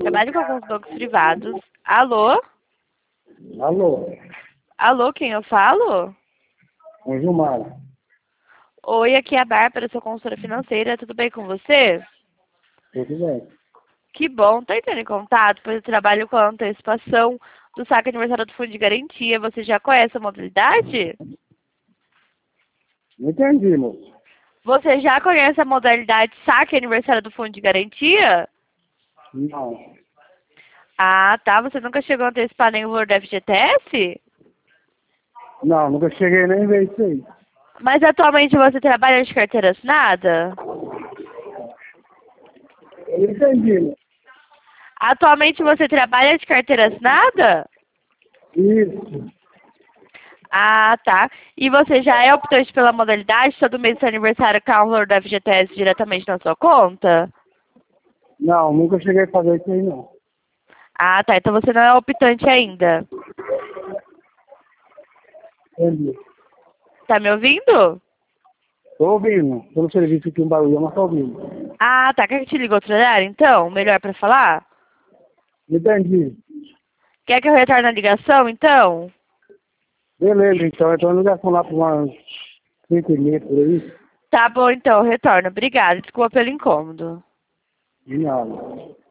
Trabalho com alguns bancos privados. Alô? Alô, Alô, quem eu falo? é Gilmar. Oi, aqui é a Bárbara, sou consultora financeira. Tudo bem com você? Tudo bem? Que bom. Tô entrando em contato, pois eu trabalho com a antecipação do saque aniversário do Fundo de Garantia. Você já conhece a modalidade? Não entendi, moço. Você já conhece a modalidade saque aniversário do Fundo de Garantia? Não. Ah, tá. Você nunca chegou a antecipar nem o valor da FGTS? Não, nunca cheguei nem a ver isso aí. Mas atualmente você trabalha de carteira assinada? Eu não entendi, moço. Atualmente você trabalha de carteira assinada? Isso. Ah, tá. E você já é optante pela modalidade? Todo mês do seu aniversário cai o valor da FGTS diretamente na sua conta? Não, nunca cheguei a fazer isso aí, não. Ah, tá. Então você não é optante ainda. Entendi. Tá me ouvindo? Tô ouvindo. Tô no serviço aqui em Barulho, mas tô ouvindo. Ah, tá. Quer que eu te ligue outro horário, então? Melhor pra falar? Entendi. Quer que eu retorne a ligação, então? Beleza, então. Eu tô na ligação lá por umas 5h30 por aí. Tá bom, então. Eu retorno. Obrigada. Desculpa pelo incômodo. De nada.